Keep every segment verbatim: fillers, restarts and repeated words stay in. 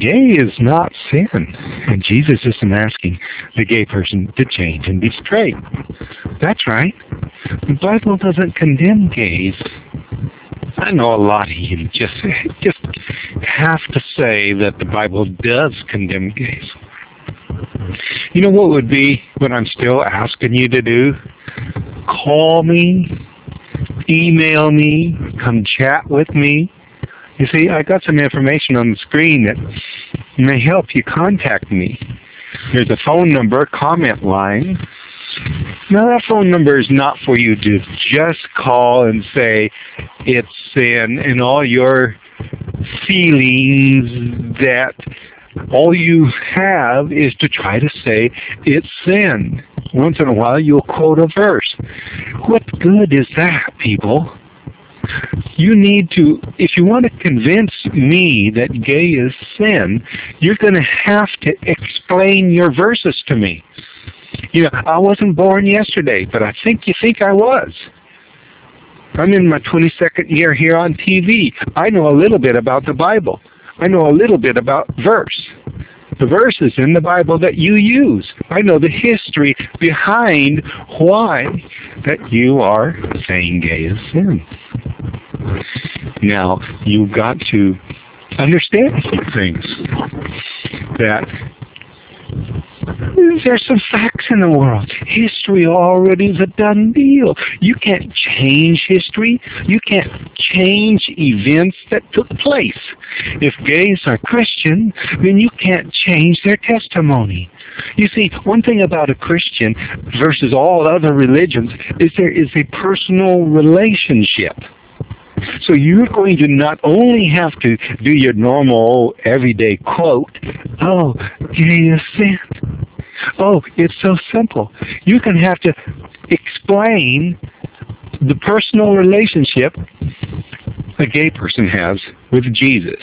gay is not sin. And Jesus isn't asking the gay person to change and be straight. That's right. The Bible doesn't condemn gays. I know a lot of you just, just have to say that the Bible does condemn gays. You know what would be what I'm still asking you to do? Call me, email me, come chat with me. You see, I got some information on the screen that may help you contact me. There's a phone number, comment line. Now that phone number is not for you to just call and say it's sin and all your feelings that all you have is to try to say it's sin. Once in a while you'll quote a verse. What good is that, people? You need to, if you want to convince me that gay is sin, you're going to have to explain your verses to me. You know, I wasn't born yesterday, but I think you think I was. I'm in my twenty-second year here on T V. I know a little bit about the Bible. I know a little bit about verse. The verses in the Bible that you use. I know the history behind why that you are saying gay is sin. Now, you've got to understand some things. That there's some facts in the world. History already is a done deal. You can't change history. You can't change events that took place. If gays are Christian, then you can't change their testimony. You see, one thing about a Christian versus all other religions is there is a personal relationship. So you're going to not only have to do your normal everyday quote, oh, gay is sin. Oh, it's so simple. You're going to have to explain the personal relationship a gay person has with Jesus.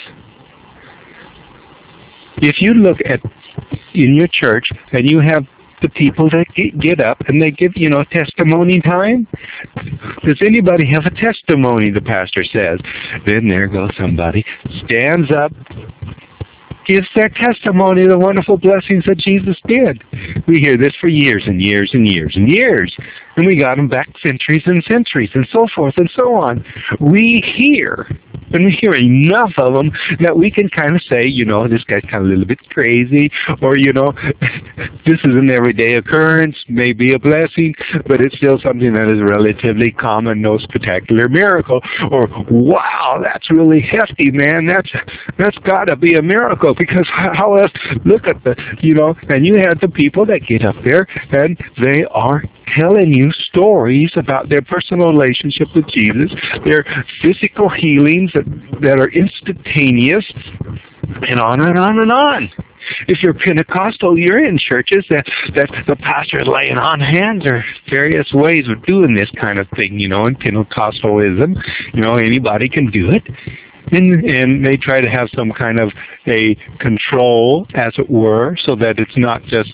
If you look at in your church and you have the people that get up and they give, you know, testimony time. Does anybody have a testimony, the pastor says? Then there goes somebody, stands up, gives their testimony of the wonderful blessings that Jesus did. We hear this for years and years and years and years. And we got them back centuries and centuries and so forth and so on. We hear, and we hear enough of them that we can kind of say, you know, this guy's kind of a little bit crazy, or, you know, this is an everyday occurrence, may be a blessing, but it's still something that is relatively common, no spectacular miracle, or, wow, that's really hefty, man, that's that's got to be a miracle, because how else, look at the, you know, and you have the people that get up there, and they are telling you stories about their personal relationship with Jesus, their physical healings that, that are instantaneous, and on and on and on. If you're Pentecostal, you're in churches that, that the pastor is laying on hands, or various ways of doing this kind of thing, you know, in Pentecostalism. You know, anybody can do it. And, and they try to have some kind of a control, as it were, so that it's not just...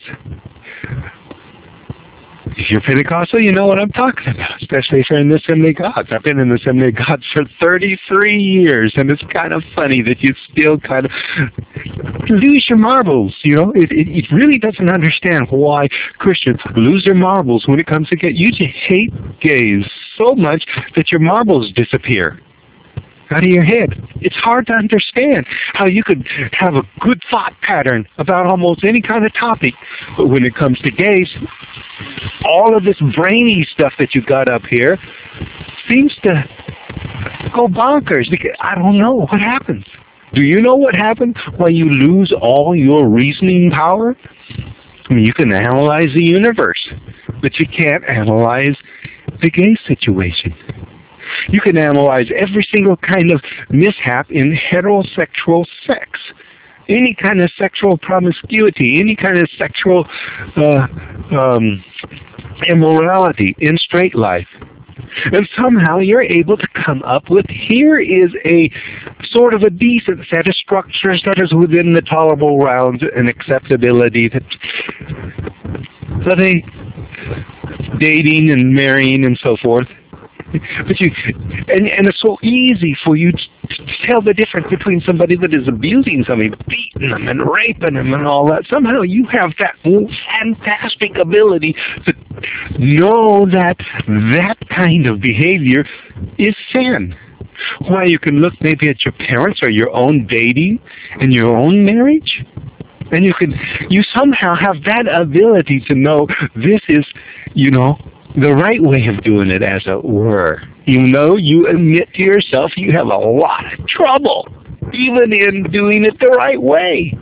If you're Pentecostal, you know what I'm talking about, especially if you're in the Assembly of God. I've been in the Assembly of God for thirty-three years, and it's kind of funny that you still kind of lose your marbles, you know. It, it, it really doesn't understand why Christians lose their marbles when it comes to gay. You just hate gays so much that your marbles disappear out of your head. It's hard to understand how you could have a good thought pattern about almost any kind of topic, but when it comes to gays, all of this brainy stuff that you got up here seems to go bonkers. Because I don't know what happens. Do you know what happens when you lose all your reasoning power? I mean, you can analyze the universe, but you can't analyze the gay situation. You can analyze every single kind of mishap in heterosexual sex, any kind of sexual promiscuity, any kind of sexual uh, um, immorality in straight life. And somehow you're able to come up with, here is a sort of a decent set of structures that is within the tolerable rounds and acceptability that, that a dating and marrying and so forth. But you, and, and it's so easy for you to tell the difference between somebody that is abusing somebody, beating them and raping them and all that. Somehow you have that fantastic ability to know that that kind of behavior is sin. Why, you can look maybe at your parents or your own dating and your own marriage, and you can, you somehow have that ability to know this is, you know, the right way of doing it, as it were. You know, you admit to yourself you have a lot of trouble, even in doing it the right way.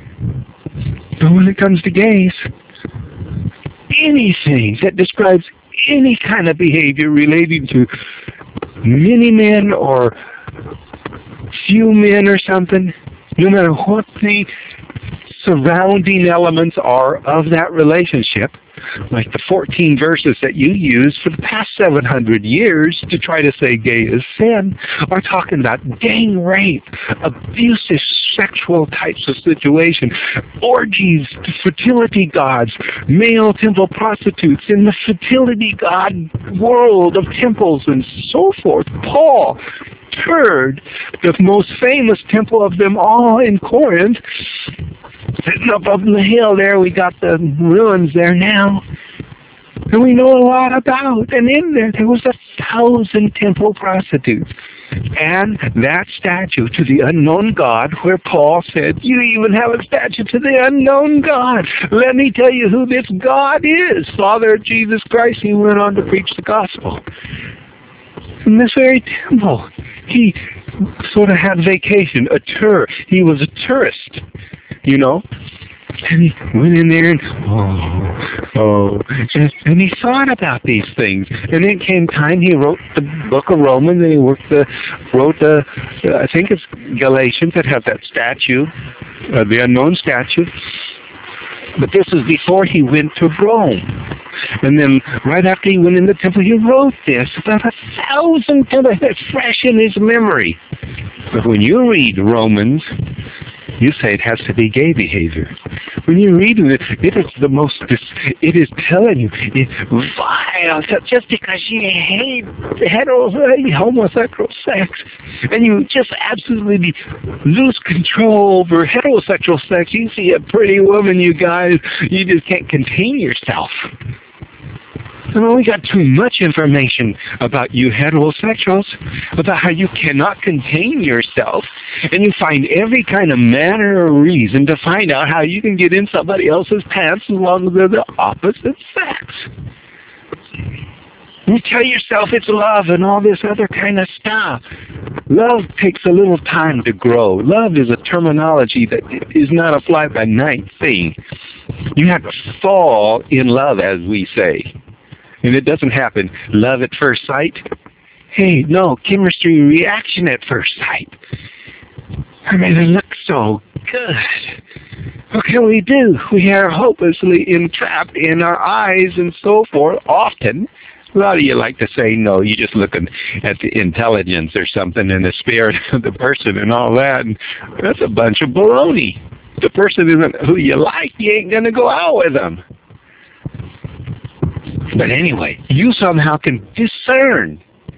But when it comes to gays, anything that describes any kind of behavior relating to many men or few men or something, no matter what the surrounding elements are of that relationship, like the fourteen verses that you use for the past seven hundred years to try to say gay is sin, are talking about gang rape, abusive sexual types of situation, orgies, fertility gods, male temple prostitutes in the fertility god world of temples and so forth. Paul heard the most famous temple of them all in Corinth, sitting up up on the hill there. We got the ruins there now. And we know a lot about. And in there, there was a thousand temple prostitutes. And that statue to the unknown God, where Paul said, you even have a statue to the unknown God. Let me tell you who this God is. Father Jesus Christ. He went on to preach the gospel. In this very temple, he sort of had vacation, a tour. He was a tourist, you know. And he went in there and, oh, oh, and, and he thought about these things. And then came time he wrote the book of Romans, and he worked the, wrote the, uh, I think it's Galatians that have that statue, uh, the unknown statue. But this is before he went to Rome. And then right after he went in the temple, he wrote this, about a thousand temples. It's fresh in his memory. But when you read Romans, you say it has to be gay behavior. When you read it, it is the most, it is telling you, it's vile, just because you hate hetero, homosexual sex, and you just absolutely lose control over heterosexual sex. You see a pretty woman, you guys, you just can't contain yourself. I mean, we got too much information about you heterosexuals, about how you cannot contain yourself, and you find every kind of manner or reason to find out how you can get in somebody else's pants as long as they're the opposite sex. You tell yourself it's love and all this other kind of stuff. Love takes a little time to grow. Love is a terminology that is not a fly-by-night thing. You have to fall in love, as we say. And it doesn't happen love at first sight. Hey, no, chemistry reaction at first sight. I mean, it looks so good. What can we do? We are hopelessly entrapped in our eyes and so forth often. A lot of you like to say, no, you're just looking at the intelligence or something and the spirit of the person and all that. And that's a bunch of baloney. If the person isn't who you like, you ain't going to go out with them. But anyway, you somehow can discern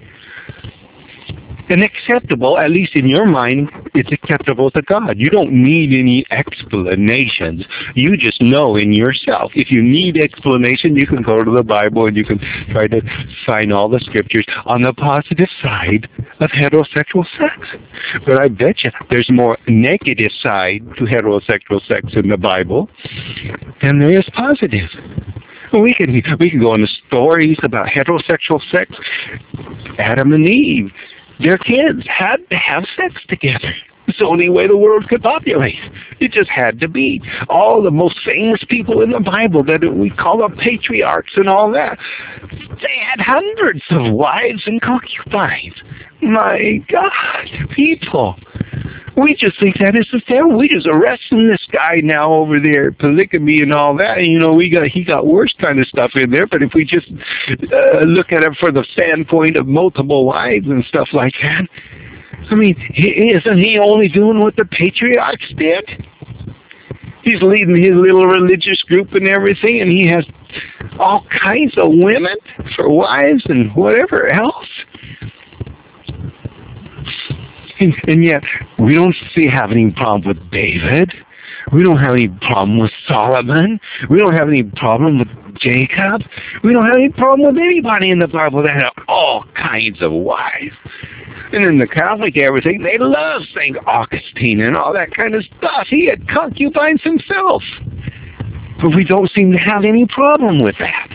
an acceptable, at least in your mind, it's acceptable to God. You don't need any explanations. You just know in yourself. If you need explanation, you can go to the Bible and you can try to find all the scriptures on the positive side of heterosexual sex. But I bet you there's more negative side to heterosexual sex in the Bible than there is positive. We can we can go into stories about heterosexual sex. Adam and Eve, their kids had to have sex together. It's the only way the world could populate. It just had to be. All the most famous people in the Bible that we call them patriarchs and all that, they had hundreds of wives and concubines. My God, people. We just think that is the terrible. We just arresting this guy now over there, polygamy and all that. And, you know, we got he got worse kind of stuff in there. But if we just uh, look at it from the standpoint of multiple wives and stuff like that, I mean, he, isn't he only doing what the patriarchs did? He's leading his little religious group and everything, and he has all kinds of women for wives and whatever else. And, and yet, we don't see have any problem with David. We don't have any problem with Solomon. We don't have any problem with Jacob. We don't have any problem with anybody in the Bible that had all kinds of wives. And in the Catholic everything, they love Saint Augustine and all that kind of stuff. He had concubines himself. But we don't seem to have any problem with that.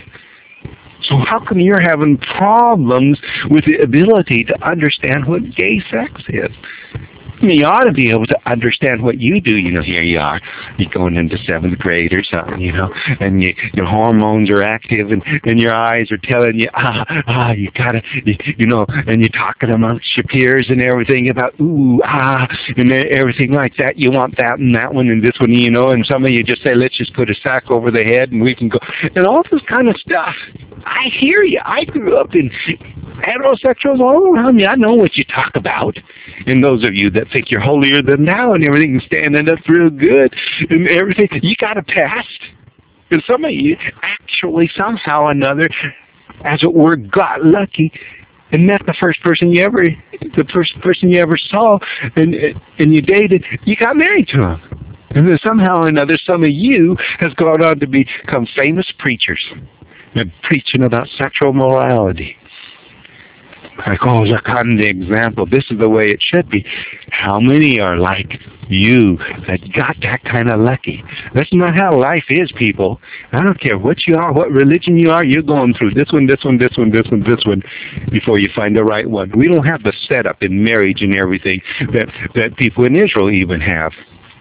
So how come you're having problems with the ability to understand what gay sex is? I mean, you ought to be able to understand what you do. You know, here you are, you're going into seventh grade or something, you know, and you, your hormones are active, and, and your eyes are telling you, ah, ah, you gotta, you, you know, and you're talking amongst your peers and everything about, ooh, ah, and everything like that. You want that and that one and this one, you know, and some of you just say, let's just put a sack over the head and we can go, and all this kind of stuff. I hear you. I grew up in heterosexuals all around me. I know what you talk about. And those of you that think you're holier than thou and everything, standing up real good and everything, you got a past. And some of you actually somehow or another, as it were, got lucky and met the first person you ever, the first person you ever saw, and and you dated, you got married to him. And then somehow or another, some of you has gone on to become famous preachers and preaching about sexual morality. Like, oh, look on the example. This is the way it should be. How many are like you that got that kind of lucky? That's not how life is, people. I don't care what you are, what religion you are, you're going through this one, this one, this one, this one, this one, before you find the right one. We don't have the setup in marriage and everything that, that people in Israel even have.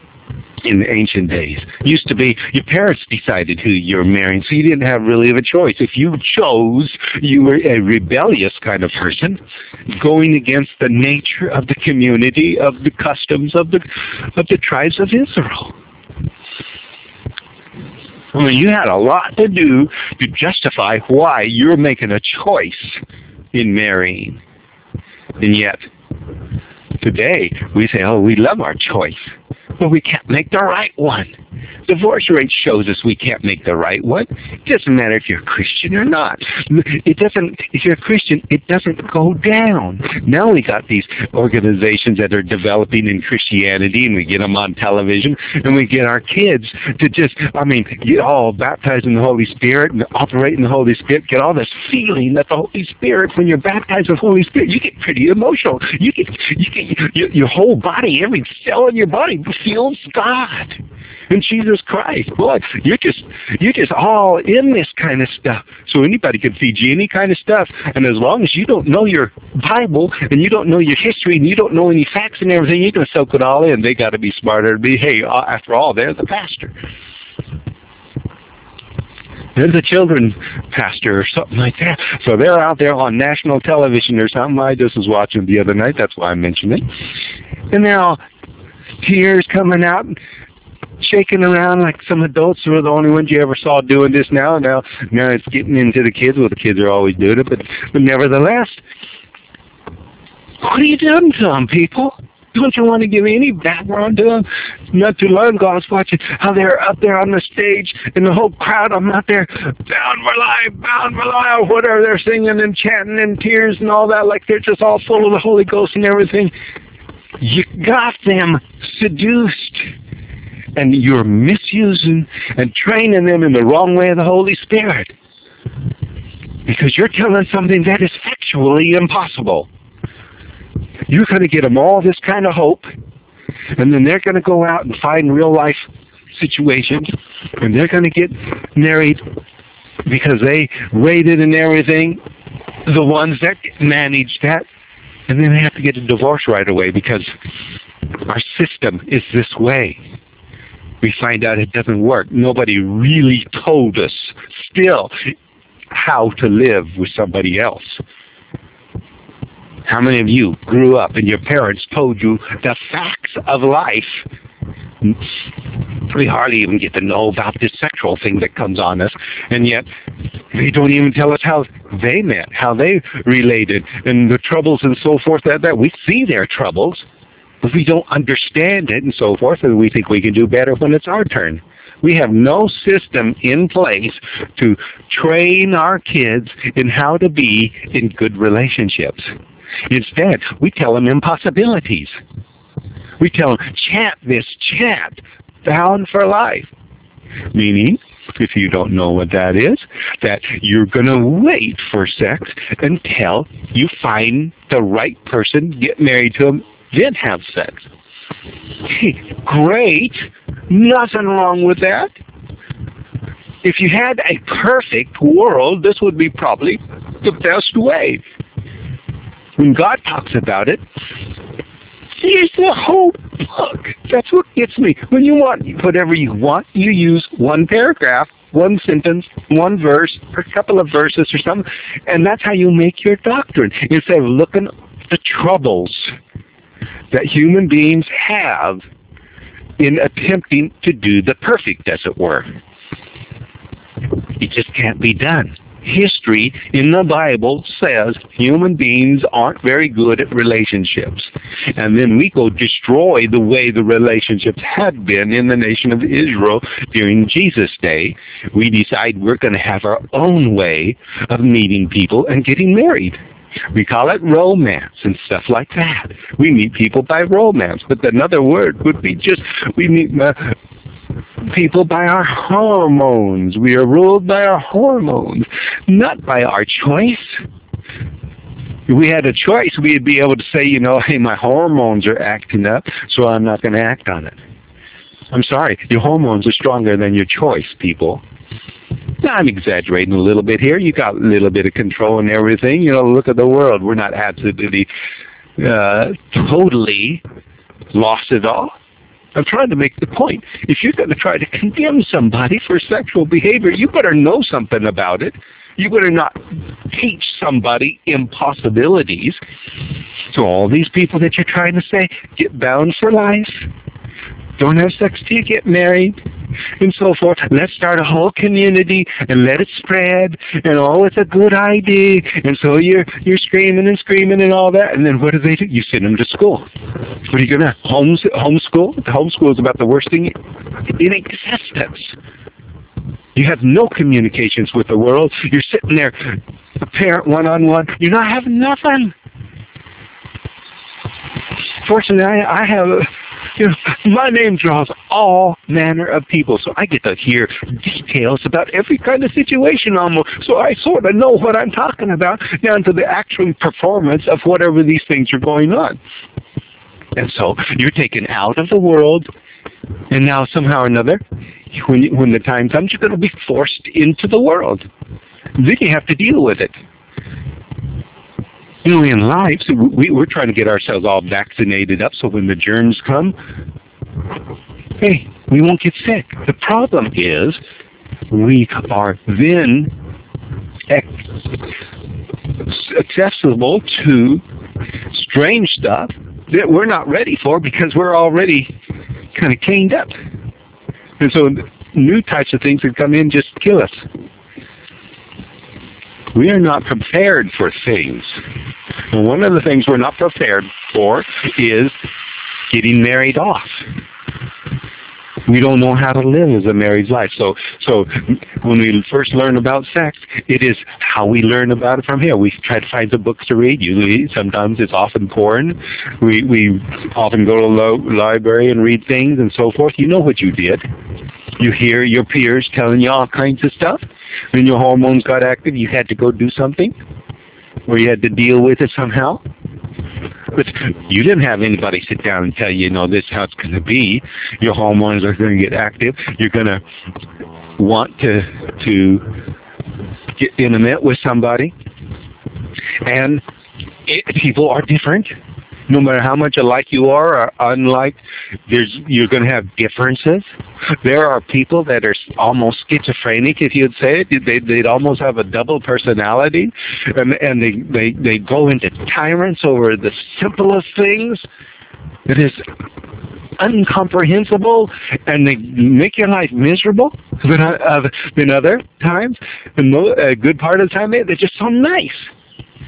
In the ancient days, it used to be your parents decided who you're marrying, so you didn't have really of a choice. If you chose, you were a rebellious kind of person, going against the nature of the community, of the customs of the of the tribes of Israel. I mean, you had a lot to do to justify why you're making a choice in marrying, and yet today we say, "Oh, we love our choice." But we can't make the right one. Divorce rate shows us we can't make the right one. It doesn't matter if you're a Christian or not. It doesn't. If you're a Christian, it doesn't go down. Now we got these organizations that are developing in Christianity, and we get them on television, and we get our kids to just, I mean, get all baptized in the Holy Spirit and operate in the Holy Spirit, get all this feeling that the Holy Spirit, when you're baptized with the Holy Spirit, you get pretty emotional. You get, you get your, your whole body, every cell in your body feels God and Jesus Christ. Boy, you're just you're just all in this kind of stuff. So anybody can feed you any kind of stuff. And as long as you don't know your Bible and you don't know your history and you don't know any facts and everything, you can soak it all in. They got to be smarter to be, hey, after all, they're the pastor. They're the children's pastor or something like that. So they're out there on national television or something. I just was watching the other night. That's why I mentioned it. And they're all tears coming out and shaking around like some adults who are the only ones you ever saw doing this now. Now, now it's getting into the kids. Well, the kids are always doing it, but, but nevertheless, what are you doing to them, people? Don't you want to give any background to them? Not too long ago, I was watching how they're up there on the stage, and the whole crowd, I'm out there, bound for life, bound for life, whatever they're singing and chanting and tears and all that, like they're just all full of the Holy Ghost and everything. You got them seduced, and you're misusing and training them in the wrong way of the Holy Spirit, because you're telling something that is factually impossible. You're going to get them all this kind of hope, and then they're going to go out and find real life situations, and they're going to get married because they rated and everything, the ones that managed that. And then they have to get a divorce right away because our system is this way. We find out it doesn't work. Nobody really told us still how to live with somebody else. How many of you grew up and your parents told you the facts of life? We hardly even get to know about this sexual thing that comes on us, and yet they don't even tell us how they met, how they related, and the troubles and so forth. That, that we see their troubles, But we don't understand it and so forth, and we think we can do better when it's our turn. We have no system in place to train our kids in how to be in good relationships. Instead, we tell them impossibilities. We tell them, chant this, chant, bound for life. Meaning, if you don't know what that is, that you're going to wait for sex until you find the right person, get married to them, then have sex. Hey, great. Nothing wrong with that. If you had a perfect world, this would be probably the best way. When God talks about it, here's the whole book. That's what gets me. When you want whatever you want, you use one paragraph, one sentence, one verse, or a couple of verses or something, and that's how you make your doctrine. Instead of looking at the troubles that human beings have in attempting to do the perfect, as it were. It just can't be done. History in the Bible says human beings aren't very good at relationships. And then we go destroy the way the relationships had been in the nation of Israel during Jesus' day. We decide we're going to have our own way of meeting people and getting married. We call it romance and stuff like that. We meet people by romance, but another word would be just, we meet uh, people by our hormones. We are ruled by our hormones, not by our choice. If we had a choice, we'd be able to say, you know, hey, my hormones are acting up, so I'm not going to act on it. I'm sorry, your hormones are stronger than your choice, people. Now, I'm exaggerating a little bit here. You got a little bit of control and everything. You know, look at the world. We're not absolutely, uh, totally lost at all. I'm trying to make the point. If you're going to try to condemn somebody for sexual behavior, you better know something about it. You better not teach somebody impossibilities. So all these people that you're trying to say, get bound for life, don't have sex till you get married, and so forth. Let's start a whole community and let it spread, and oh, it's a good idea. And so you're you're screaming and screaming and all that, and then what do they do? You send them to school. What are you going to home homeschool? The homeschool is about the worst thing in existence. You have no communications with the world. You're sitting there, a parent one-on-one. You're not having nothing. Fortunately, I, I have... A, You know, my name draws all manner of people, so I get to hear details about every kind of situation almost, so I sort of know what I'm talking about down to the actual performance of whatever these things are going on. And so you're taken out of the world, and now somehow or another, when, you, when the time comes, you're going to be forced into the world. Then you have to deal with it. You know, in life, so we, we're trying to get ourselves all vaccinated up so when the germs come, hey, we won't get sick. The problem is we are then accessible to strange stuff that we're not ready for because we're already kind of caned up. And so new types of things that come in just kill us. We are not prepared for things. And one of the things we're not prepared for is getting married off. We don't know how to live as a married life. So so when we first learn about sex, it is how we learn about it from here. We try to find some books to read. Usually, sometimes it's often porn. We, we often go to the library and read things and so forth. You know what you did. You hear your peers telling you all kinds of stuff. When your hormones got active, you had to go do something, or you had to deal with it somehow. But you didn't have anybody sit down and tell you, you know, this is how it's going to be. Your hormones are going to get active. You're going to want to to get intimate with somebody. And it, people are different. No matter how much alike you are or unlike, there's you're going to have differences. There are people that are almost schizophrenic, if you'd say it. They, they'd almost have a double personality, and, and they, they, they go into tyrants over the simplest things. It is incomprehensible, and they make your life miserable. But uh, than other times, and a good part of the time, they're just so nice.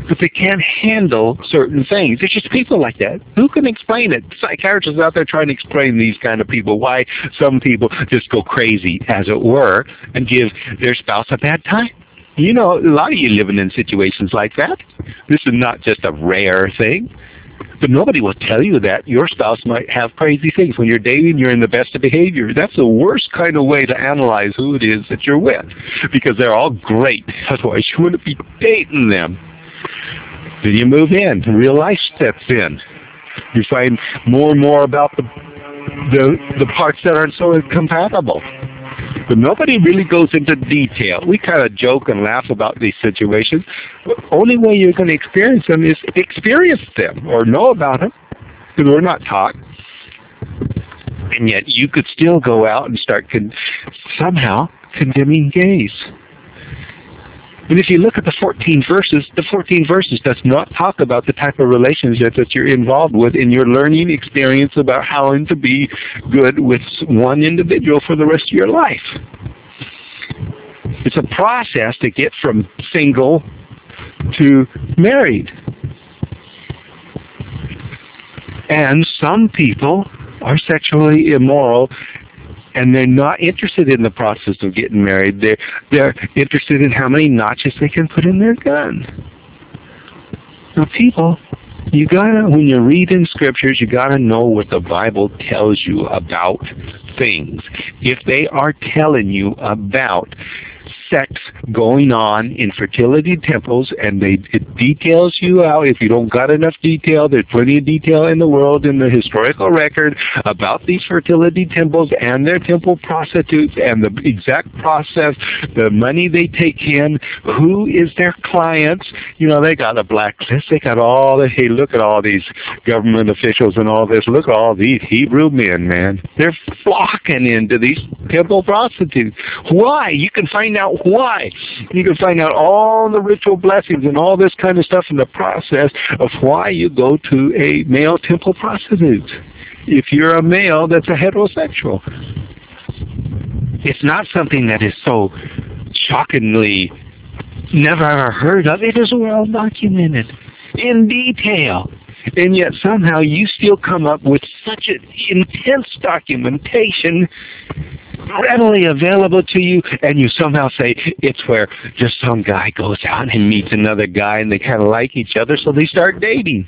but they can't handle certain things. There's just people like that. Who can explain it? Psychiatrists out there trying to explain these kind of people, why some people just go crazy, as it were, and give their spouse a bad time. You know, a lot of you living in situations like that. This is not just a rare thing. But nobody will tell you that your spouse might have crazy things. When you're dating, you're in the best of behavior. That's the worst kind of way to analyze who it is that you're with, because they're all great. Otherwise, you wouldn't be dating them. Then you move in. Real life steps in. You find more and more about the the, the parts that aren't so compatible. But nobody really goes into detail. We kind of joke and laugh about these situations. The only way you're going to experience them is experience them or know about them, because we're not taught. And yet you could still go out and start con- somehow condemning gays. And if you look at the fourteen verses, the fourteen verses does not talk about the type of relationship that you're involved with in your learning experience about how to be good with one individual for the rest of your life. It's a process to get from single to married. And some people are sexually immoral, and they're not interested in the process of getting married. They're, they're interested in how many notches they can put in their gun. Now, people, you gotta, when you're reading scriptures, you gotta know what the Bible tells you about things. If they are telling you about sex going on in fertility temples, and they it details you out. If you don't got enough detail, there's plenty of detail in the world in the historical record about these fertility temples and their temple prostitutes and the exact process, the money they take in, who is their clients. You know, they got a blacklist. They got all the, hey, look at all these government officials and all this. Look at all these Hebrew men, man. They're flocking into these temple prostitutes. Why? You can find out why. You can find out all the ritual blessings and all this kind of stuff in the process of why you go to a male temple prostitute. If you're a male that's a heterosexual. It's not something that is so shockingly never ever heard of. It is well documented in detail. And yet somehow you still come up with such an intense documentation readily available to you, and you somehow say it's where just some guy goes out and meets another guy and they kind of like each other, so they start dating.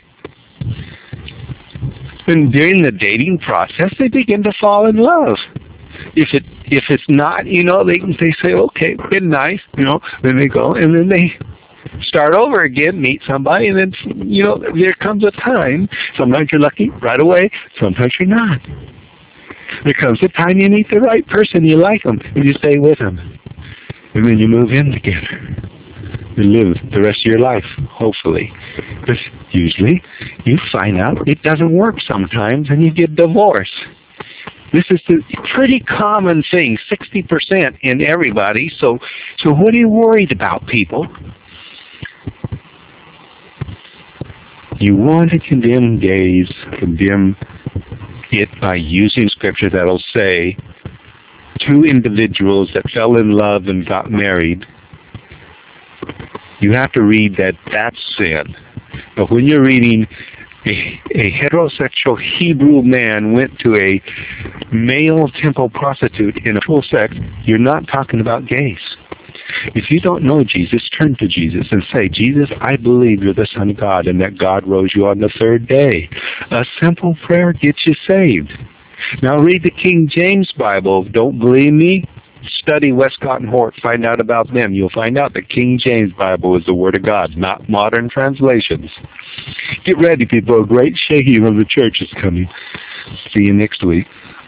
And during the dating process, they begin to fall in love. If it if it's not, you know, they they say, okay, been nice, you know, then they go and then they start over again, meet somebody, and then, you know, there comes a time, sometimes you're lucky right away, sometimes you're not. There comes a time you meet the right person, you like them, and you stay with them. And then you move in together. You live the rest of your life, hopefully. But usually, you find out it doesn't work sometimes, and you get divorced. This is the pretty common thing, sixty percent in everybody. So, so what are you worried about, people? You want to condemn gays, condemn it by using scripture that'll say two individuals that fell in love and got married. You have to read that that's sin. But when you're reading a, a heterosexual Hebrew man went to a male temple prostitute in a full sex, you're not talking about gays. If you don't know Jesus, turn to Jesus and say, Jesus, I believe you're the Son of God and that God rose you on the third day. A simple prayer gets you saved. Now read the King James Bible. Don't believe me? Study Westcott and Hort. Find out about them. You'll find out the King James Bible is the Word of God, not modern translations. Get ready, people. A great shaking of the church is coming. See you next week.